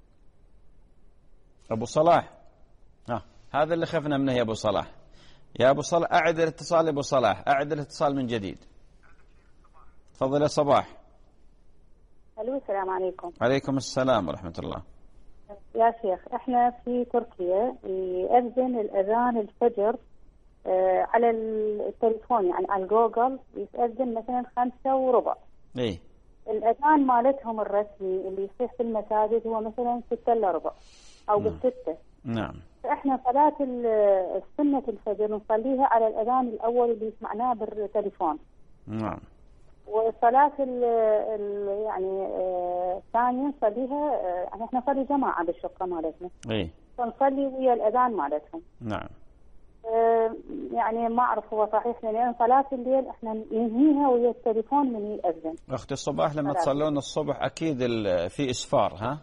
أبو صلاح. ها هذا اللي خفنا منه يا أبو صلاح. يا أبو صلاح أعد الاتصال. يا أبو صلاح أعد الاتصال من جديد. تفضل يا صباح. الو السلام عليكم. عليكم السلام ورحمة الله. يا شيخ احنا في تركيا يأذن الأذان الفجر آه على التليفون، يعني على جوجل يأذن مثلا خمسة وربع. ايه. الأذان مالتهم الرسمي اللي يصيح في المساجد هو مثلا ستة إلا ربع أو نعم. بالستة. نعم. فاحنا صلاة السنة الفجر نصليها على الأذان الأول اللي سمعناه بالتليفون. نعم. وصلاة ال ال يعني الثانية آه نصليها آه يعني احنا نصلي جماعة بالشقة مالتنا. ايه. فنصلي ويا الأذان مالتهم. نعم. آه يعني ما أعرف هو صحيح، لأن صلاة الليل احنا ننهيها ويا التليفون من يأذن. أختي الصباح لما تصلون الصبح أكيد في إسفار، ها؟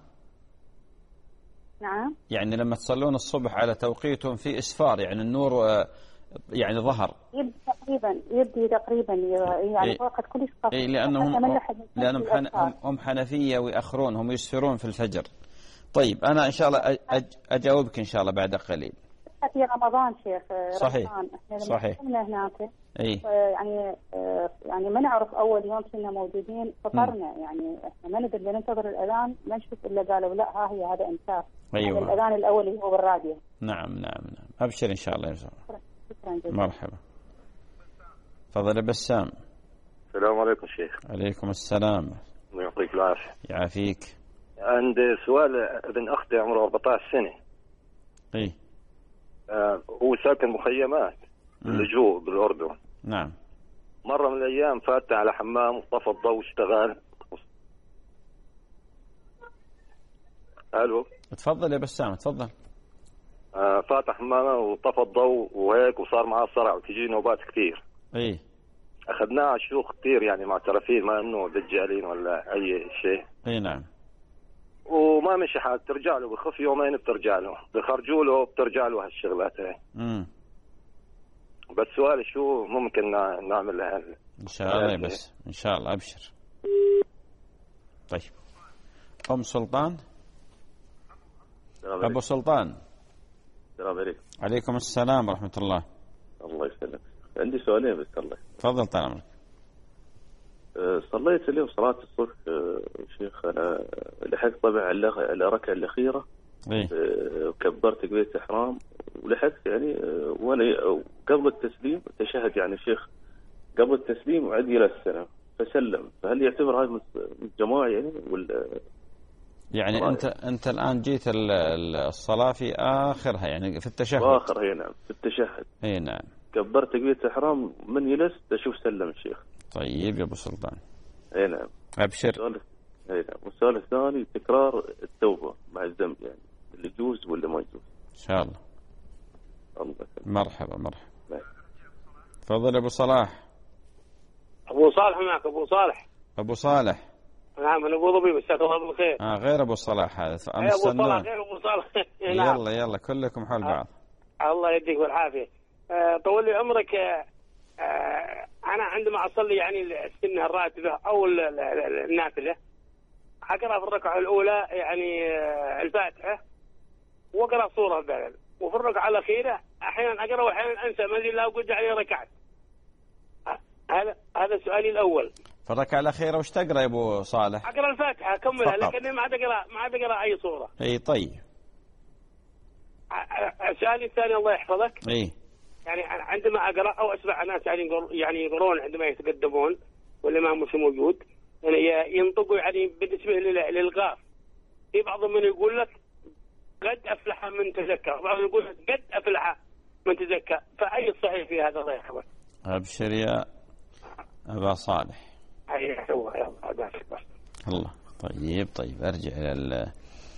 نعم. يعني لما تصلون الصبح على توقيتهم في إسفار، يعني النور آه يعني ظهر. يبدي تقريبا يبدي تقريبا يعني إيه. وقت كل شيء. إيه لأنهم لأنهم حن هم حنفية ويأخرون، هم يسفرون في الفجر. طيب أنا إن شاء الله أج أجاوبك إن شاء الله بعد قليل. في رمضان شيخ. صحيح. رمضان. احنا صحيح. كنا هناك. إيه. يعني يعني ما نعرف أول يوم كنا موجودين فطرنا، يعني احنا ما ندري ننتظر الأذان ما نشوف إلا قالوا لا ها هي هذا إمساك. أيوة. الأذان الأول اللي هو بالراديو. نعم نعم نعم. أبشر إن شاء الله يا زلمة. شكرا. مرحبا. تفضل يا بسام. السلام عليكم شيخ. عليكم السلام. الله يعطيك العافية. يعافيك. عندي سؤال. ابن أختي عمره أربعة عشر سنة. إيه. آه هو ساكن مخيمات اللجوء بالأردن. نعم. مرة من الأيام فات على حمام وطفى الضوء واشتغل الو تفضل يا بسام تفضل. آه فاتح حمامه وطفى الضوء وهيك وصار معاه صرع وتجي نوبات كثير. اي اخذناه على شيوخ كثير يعني معترفين ما انه دجالين ولا اي شيء. اي نعم. وما مشي حال، ترجع له بخف يومين بترجع له، بخرجوا له بترجع له هالشغلات هي. امم بس سؤال شو ممكن نعمل هال ان شاء الله بس ان شاء الله ابشر. طيب ام سلطان. ابو سلطان. السلام عليكم. عليكم السلام ورحمه الله. الله يسلمك. عندي سؤالين بس الله. تفضل طال عمرك. أه صليت اليوم صلاة الصبح أه شيخ، أنا لحقت طبعا الركعة الأخيرة. إيه؟ أه وكبرت تكبيرة الإحرام ولحقت يعني أه وأنا قبل التسليم تشهد يعني شيخ قبل التسليم وعد إلى السلام فسلم، فهل يعتبر هذا من الجماعة يعني ولا؟ يعني رأي. أنت أنت الآن جيت الصلاة في آخرها يعني في التشهد. آخر هي نعم في التشهد. إيه نعم. كبرت تكبيرة الإحرام من يلس أشوف سلم الشيخ. طيب يا أبو سلطان. اي نعم. أبشر. اي نعم. والسؤال الثاني تكرار التوبة مع الذنب يعني اللي يجوز ولا ما يجوز؟ إن شاء الله. الله مرحبا مرحبا. تفضل أبو صلاح. أبو صالح معك. أبو صالح. أبو صالح. نعم من أبو ظبي مساك الله بالخير. آه غير أبو صلاح هذا. أي أبو صلاح غير أبو صالح. نعم. يلا يلا كلكم حول بعض. الله يديك بالعافية. أه طول لي عمرك. أه أنا عندما أصلي يعني السنة الراتبة أو النافلة أقرأ في الركعة الأولى يعني الفاتحة وأقرأ صورة بعد، وفي الركعة الأخيرة أحيانا أقرأ وأحيانا أنسى ما أدري لا أقعد عليه ركعت. هذا هذا سؤالي الأول. في الركعة الأخيرة وش تقرأ يا أبو صالح؟ أقرأ الفاتحة أكملها لكني ما عاد أقرأ ما عاد أقرأ أي صورة. إي طيب. سؤالي الثاني الله يحفظك. إي. يعني عندما أقرأ أو أسمع ناس يعني يعني يقرون عندما يتقدمون والإمام مش موجود يعني ينطقوا يعني بالنسبة للغاف، في بعضهم من يقول لك قد أفلح من تزكى، وبعضهم يقول لك قد أفلح من تزكى، فأي الصحيح في هذا الله يحفظك؟ أبشر يا أبا صالح. أي هو يا الله. طيب طيب أرجع إلى ال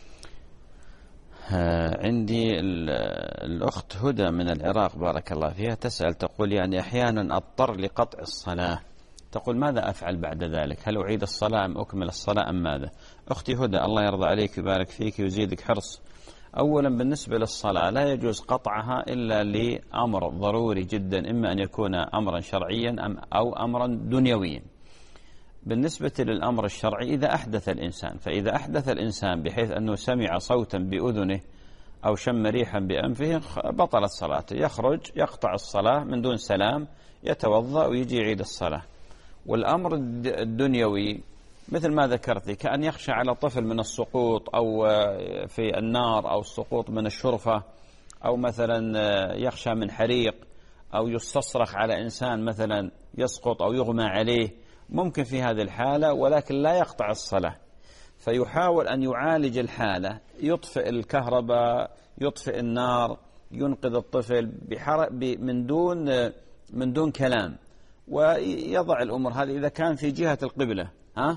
عندي الأخت هدى من العراق بارك الله فيها تسأل تقول يعني أحيانا أضطر لقطع الصلاة، تقول ماذا أفعل بعد ذلك؟ هل أعيد الصلاة أم أكمل الصلاة أم ماذا؟ أختي هدى الله يرضى عليك ويبارك فيك ويزيدك حرص. أولا بالنسبة للصلاة لا يجوز قطعها إلا لأمر ضروري جدا، إما أن يكون أمرا شرعيا أو أمرا دنيويا. بالنسبة للأمر الشرعي إذا أحدث الإنسان، فإذا أحدث الإنسان بحيث أنه سمع صوتا بأذنه أو شم ريحا بأنفه بطلت صلاته، يخرج يقطع الصلاة من دون سلام يتوضأ ويجي يعيد الصلاة. والأمر الدنيوي مثل ما ذكرت كأن يخشى على طفل من السقوط أو في النار أو السقوط من الشرفة أو مثلا يخشى من حريق أو يستصرخ على إنسان مثلا يسقط أو يغمى عليه، ممكن في هذه الحالة ولكن لا يقطع الصلاة، فيحاول أن يعالج الحالة، يطفئ الكهرباء يطفئ النار ينقذ الطفل من دون من دون كلام، ويضع الأمور هذه إذا كان في جهة القبلة ها،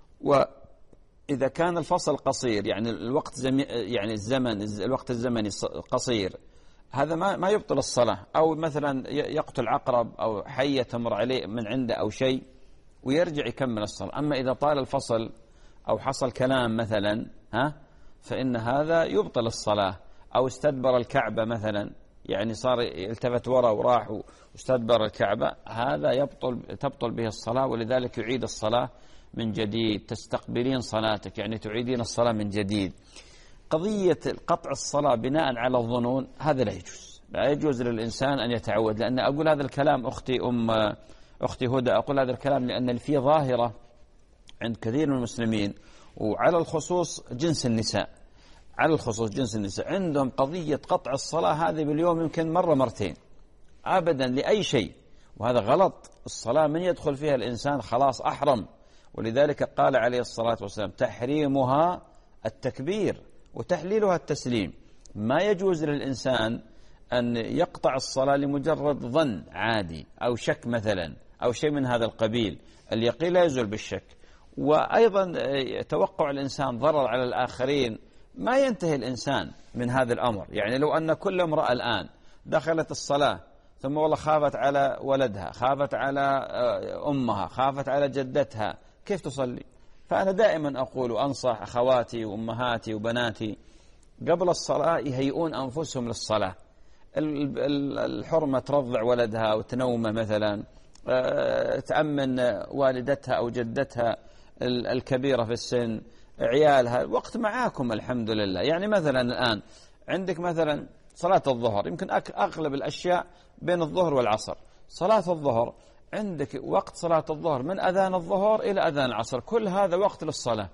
وإذا كان الفصل قصير يعني الوقت زمي يعني الزمن الوقت الزمني قصير هذا ما ما يبطل الصلاة، أو مثلا يقتل عقرب أو حية تمر عليه من عنده أو شيء ويرجع يكمل الصلاة. أما إذا طال الفصل أو حصل كلام مثلا ها فإن هذا يبطل الصلاة، أو استدبر الكعبة مثلا يعني صار التفت وراء وراح واستدبر الكعبة، هذا يبطل تبطل به الصلاة، ولذلك يعيد الصلاة من جديد، تستقبلين صلاتك يعني تعيدين الصلاة من جديد. قضية قطع الصلاة بناء على الظنون هذا لا يجوز، لا يجوز للإنسان أن يتعود. لأن أقول هذا الكلام أختي أم أختي هدى أقول هذا الكلام لأن في ظاهرة عند كثير من المسلمين وعلى الخصوص جنس النساء، على الخصوص جنس النساء عندهم قضية قطع الصلاة هذه باليوم يمكن مرة مرتين أبدا لأي شيء، وهذا غلط. الصلاة من يدخل فيها الإنسان خلاص أحرم، ولذلك قال عليه الصلاة والسلام تحريمها التكبير وتحليلها التسليم. ما يجوز للإنسان أن يقطع الصلاة لمجرد ظن عادي أو شك مثلا أو شيء من هذا القبيل، اليقين لا يزول بالشك. وأيضا توقع الإنسان ضرر على الآخرين ما ينتهي الإنسان من هذا الأمر. يعني لو أن كل امرأة الآن دخلت الصلاة ثم والله خافت على ولدها، خافت على أمها، خافت على جدتها، كيف تصلي؟ فأنا دائما أقول وأنصح أخواتي وأمهاتي وبناتي قبل الصلاة يهيئون أنفسهم للصلاة. الحرمة ترضع ولدها وتنومه مثلا، تأمن والدتها أو جدتها الكبيرة في السن، عيالها، وقت معاكم الحمد لله. يعني مثلا الآن عندك مثلا صلاة الظهر، يمكن أغلب الأشياء بين الظهر والعصر. صلاة الظهر عندك وقت صلاة الظهر من أذان الظهر إلى أذان العصر، كل هذا وقت للصلاة،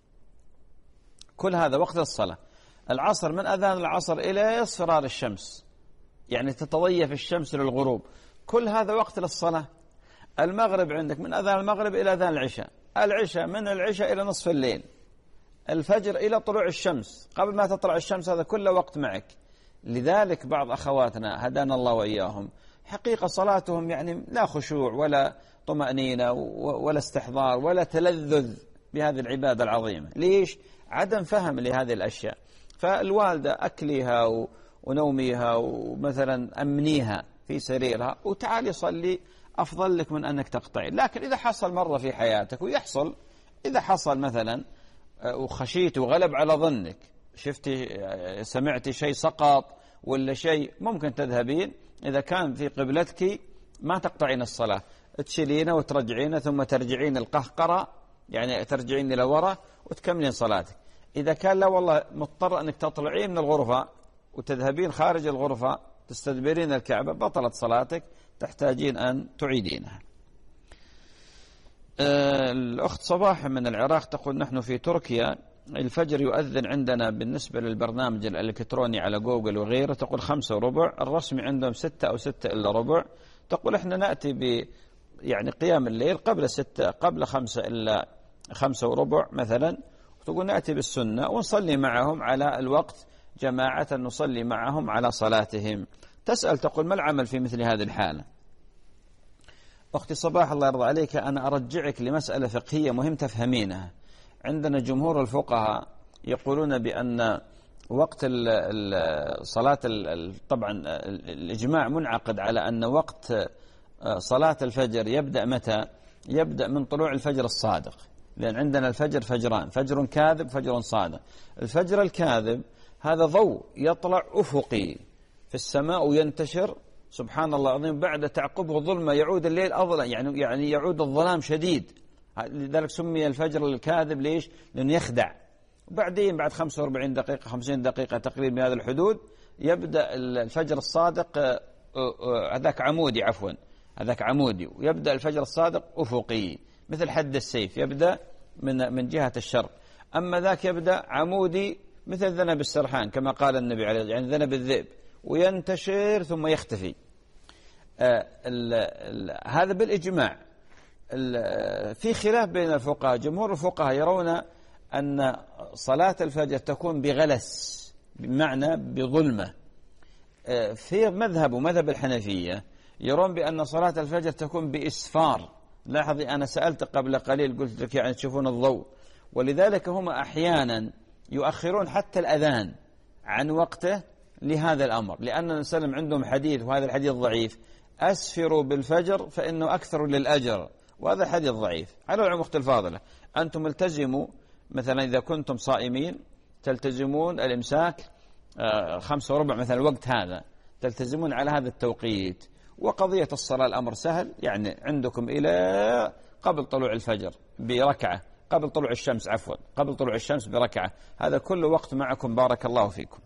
كل هذا وقت للصلاة. العصر من أذان العصر إلى اصفرار الشمس، يعني تتضيف الشمس للغروب، كل هذا وقت للصلاة. المغرب عندك من أذان المغرب إلى أذان العشاء، العشاء من العشاء إلى نصف الليل، الفجر إلى طلوع الشمس، قبل ما تطلع الشمس، هذا كله وقت معك. لذلك بعض أخواتنا هدانا الله وإياهم حقيقة صلاتهم يعني لا خشوع ولا طمأنينة ولا استحضار ولا تلذذ بهذه العبادة العظيمة. ليش؟ عدم فهم لهذه الأشياء. فالوالدة أكليها ونوميها ومثلا أمنيها في سريرها وتعالي صلي، أفضل لك من أنك تقطعي. لكن إذا حصل مرة في حياتك، ويحصل إذا حصل مثلا وخشيت وغلب على ظنك، شفتي سمعتي شيء سقط ولا شيء، ممكن تذهبين إذا كان في قبلتك ما تقطعين الصلاة، تشيلينه وترجعينه ثم ترجعين القهقرة، يعني ترجعين إلى وراء وتكملين صلاتك. إذا كان لا والله مضطر أنك تطلعين من الغرفة وتذهبين خارج الغرفة تستدبرين الكعبة، بطلت صلاتك، تحتاجين أن تعيدينها. الأخت صباح من العراق تقول نحن في تركيا الفجر يؤذن عندنا بالنسبة للبرنامج الإلكتروني على جوجل وغيره، تقول خمسة وربع، الرسمي عندهم ستة أو ستة إلا ربع. تقول إحنا نأتي ب يعني قيام الليل قبل ستة، قبل خمسة إلا خمسة وربع مثلا، تقول نأتي بالسنة ونصلي معهم على الوقت جماعة، نصلي معهم على صلاتهم. تسأل تقول ما العمل في مثل هذه الحالة؟ أختي صباح الله يرضى عليك، أنا أرجعك لمسألة فقهية مهم تفهمينها. عندنا جمهور الفقهاء يقولون بأن وقت صلاة، طبعا الإجماع منعقد على أن وقت صلاة الفجر يبدأ متى؟ يبدأ من طلوع الفجر الصادق، لأن عندنا الفجر فجران، فجر كاذب فجر صادق. الفجر الكاذب هذا ضوء يطلع أفقي في السماء وينتشر، سبحان الله العظيم، بعد تعقبه ظلمة يعود الليل أظلم، يعني يعني يعود الظلام شديد. لذلك سمي الفجر الكاذب. ليش؟ لأنه يخدع. وبعدين بعد خمسة وأربعين دقيقة خمسين دقيقة تقريبا بهذا الحدود يبدأ الفجر الصادق، هذاك عمودي عفوا هذاك عمودي، ويبدأ الفجر الصادق أفقي مثل حد السيف، يبدأ من من جهة الشرق. أما ذاك يبدأ عمودي مثل ذنب السرحان كما قال النبي عليه، يعني ذنب الذئب، وينتشر ثم يختفي. آه ال ال هذا بالإجماع. في خلاف بين الفقهاء، جمهور الفقهاء يرون أن صلاة الفجر تكون بغلس، بمعنى بظلمة. آه في مذهب ومذهب الحنفية يرون بأن صلاة الفجر تكون بإسفار. لاحظي أنا سألت قبل قليل قلت لك يعني تشوفون الضوء، ولذلك هم أحيانا يؤخرون حتى الأذان عن وقته لهذا الأمر، لأن نسلم عندهم حديث، وهذا الحديث ضعيف، أسفروا بالفجر فإنه أكثر للأجر، وهذا حديث ضعيف. على العموم أختي الفاضلة، أنتم التزموا مثلا إذا كنتم صائمين تلتزمون الإمساك خمسة وربع مثلا الوقت هذا، تلتزمون على هذا التوقيت. وقضية الصلاة الأمر سهل، يعني عندكم إلى قبل طلوع الفجر بركعة، قبل طلوع الشمس عفوا قبل طلوع الشمس بركعة، هذا كل وقت معكم، بارك الله فيكم.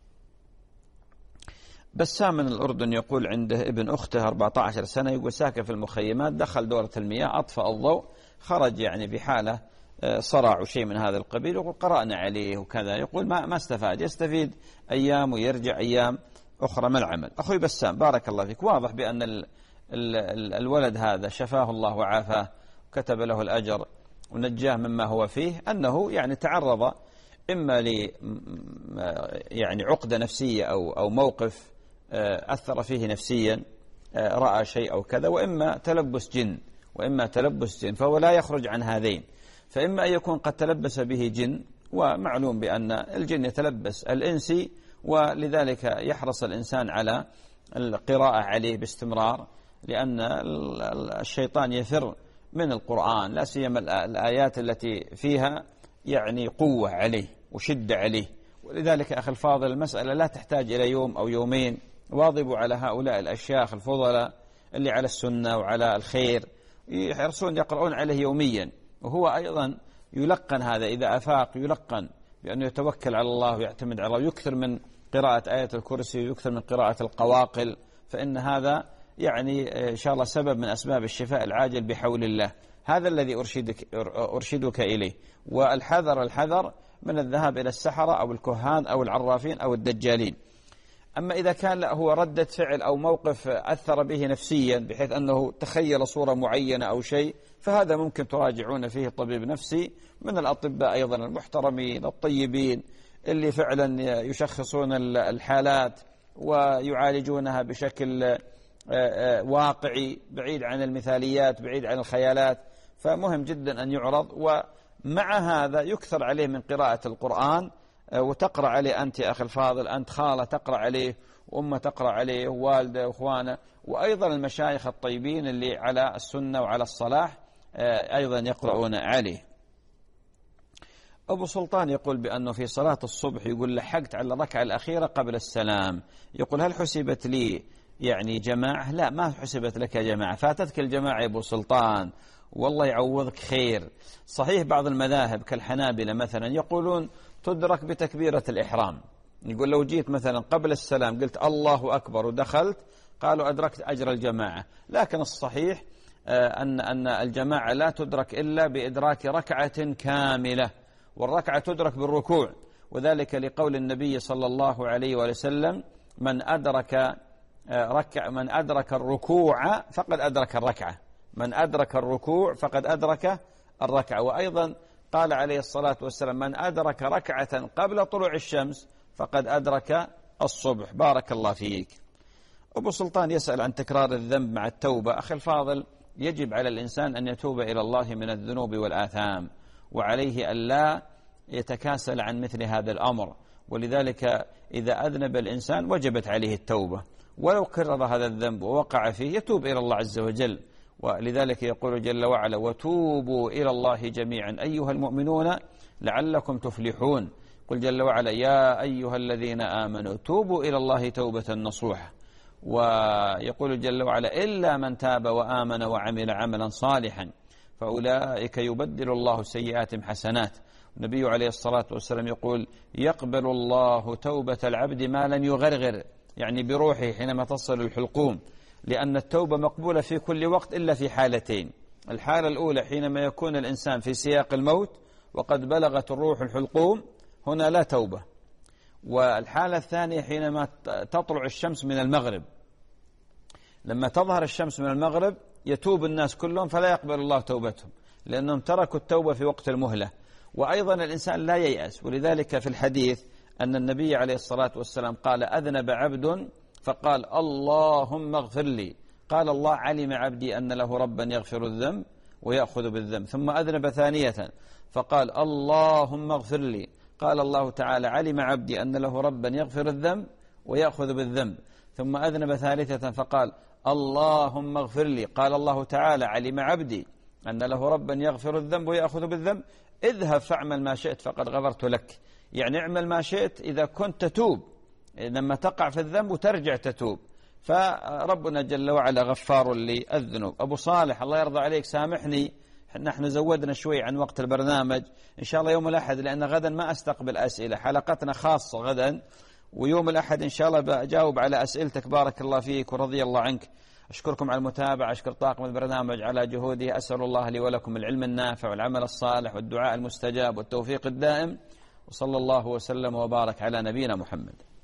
بسام من الأردن يقول عنده ابن أخته أربعة عشر سنة، يقول ساكن في المخيمات، دخل دورة المياه، أطفأ الضوء، خرج يعني بحالة صراع وشيء من هذا القبيل، يقول قرأنا عليه وكذا، يقول ما ما استفاد، يستفيد أيام ويرجع أيام أخرى، ما العمل؟ أخوي بسام بارك الله فيك، واضح بأن ال ال ال الولد هذا شفاه الله وعافاه وكتب له الأجر ونجاه مما هو فيه، أنه يعني تعرض إما ل يعني عقدة نفسية أو أو موقف أثر فيه نفسيا، رأى شيء أو كذا، وإما تلبس جن وإما تلبس جن، فهو لا يخرج عن هذين. فإما أن يكون قد تلبس به جن ومعلوم بأن الجن يتلبس الإنسي، ولذلك يحرص الإنسان على القراءة عليه باستمرار، لأن الشيطان يفر من القرآن، لا سيما الآيات التي فيها يعني قوة عليه وشدة عليه. ولذلك أخي الفاضل المسألة لا تحتاج إلى يوم أو يومين. واظبوا على هؤلاء الأشياخ الفضلاء اللي على السنة وعلى الخير، يحرصون يقرؤون عليه يوميا، وهو أيضا يلقن هذا إذا أفاق، يلقن بأنه يتوكل على الله ويعتمد على الله، يكثر من قراءة آية الكرسي ويكثر من قراءة القواقل، فإن هذا يعني إن شاء الله سبب من أسباب الشفاء العاجل بحول الله. هذا الذي أرشدك, أرشدك إليه. والحذر الحذر من الذهاب إلى السحرة أو الكهان أو العرافين أو الدجالين. أما إذا كان لا هو ردة فعل أو موقف أثر به نفسيا بحيث أنه تخيل صورة معينة أو شيء، فهذا ممكن تراجعون فيه طبيب نفسي من الأطباء أيضا المحترمين الطيبين اللي فعلا يشخصون الحالات ويعالجونها بشكل واقعي بعيد عن المثاليات بعيد عن الخيالات. فمهم جدا أن يعرض، ومع هذا يكثر عليه من قراءة القرآن، وتقرأ عليه أنت يا أخي الفاضل، أنت خالة تقرأ عليه، وأمه تقرأ عليه، ووالده وأخوانه، وأيضا المشايخ الطيبين اللي على السنة وعلى الصلاح أيضا يقرؤون عليه. أبو سلطان يقول بأنه في صلاة الصبح يقول لحقت على الركعة الأخيرة قبل السلام، يقول هل حسبت لي يعني جماعة؟ لا، ما حسبت لك جماعة، فاتتك الجماعة يا أبو سلطان، والله يعوضك خير. صحيح بعض المذاهب كالحنابلة مثلا يقولون تدرك بتكبيرة الإحرام، يقول لو جيت مثلا قبل السلام قلت الله أكبر ودخلت قالوا أدركت أجر الجماعة، لكن الصحيح أن أن الجماعة لا تدرك إلا بإدراك ركعة كاملة، والركعة تدرك بالركوع، وذلك لقول النبي صلى الله عليه وسلم من أدرك ركع من أدرك الركوع فقد أدرك الركعة، من أدرك الركوع فقد أدرك الركعة. وأيضا قال عليه الصلاة والسلام من أدرك ركعة قبل طلوع الشمس فقد أدرك الصبح. بارك الله فيك. أبو سلطان يسأل عن تكرار الذنب مع التوبة. أخي الفاضل، يجب على الإنسان أن يتوب إلى الله من الذنوب والآثام، وعليه أن لا يتكاسل عن مثل هذا الأمر، ولذلك إذا أذنب الإنسان وجبت عليه التوبة، ولو كرر هذا الذنب ووقع فيه يتوب إلى الله عز وجل. ولذلك يقول جل وعلا وتوبوا إلى الله جميعا أيها المؤمنون لعلكم تفلحون. قل جل وعلا يا أيها الذين آمنوا توبوا إلى الله توبة نصوحة. ويقول جل وعلا إلا من تاب وآمن وعمل عملا صالحا فأولئك يبدل الله سيئاتهم حسنات. النبي عليه الصلاة والسلام يقول يقبل الله توبة العبد ما لم يغرغر، يعني بروحه حينما تصل الحلقوم، لأن التوبة مقبولة في كل وقت إلا في حالتين. الحالة الأولى حينما يكون الإنسان في سياق الموت وقد بلغت الروح الحلقوم، هنا لا توبة. والحالة الثانية حينما تطلع الشمس من المغرب، لما تظهر الشمس من المغرب يتوب الناس كلهم فلا يقبل الله توبتهم، لأنهم تركوا التوبة في وقت المهلة. وأيضا الإنسان لا ييأس، ولذلك في الحديث أن النبي عليه الصلاة والسلام قال أذنب عبد فقال اللهم اغفر لي، قال الله علم عبدي أن له ربا يغفر الذنب ويأخذ بالذنب، ثم أذنب ثانية فقال اللهم اغفر لي، قال الله تعالى علم عبدي أن له ربا يغفر الذنب ويأخذ بالذنب، ثم أذنب ثالثة فقال اللهم اغفر لي، قال الله تعالى علم عبدي أن له ربا يغفر الذنب ويأخذ بالذنب، اذهب فاعمل ما شئت فقد غفرت لك. يعني اعمل ما شئت إذا كنت تتوب، لما تقع في الذنب وترجع تتوب، فربنا جل وعلا غفار للذنوب. أبو صالح الله يرضى عليك سامحني، نحن زودنا شوي عن وقت البرنامج، إن شاء الله يوم الأحد، لأن غدا ما أستقبل أسئلة، حلقتنا خاصة غدا، ويوم الأحد إن شاء الله بجاوب على أسئلتك. بارك الله فيك ورضي الله عنك. أشكركم على المتابعة، أشكر طاقم البرنامج على جهوده، أسأل الله لي ولكم العلم النافع والعمل الصالح والدعاء المستجاب والتوفيق الدائم، وصلى الله وسلم وبارك على نبينا محمد.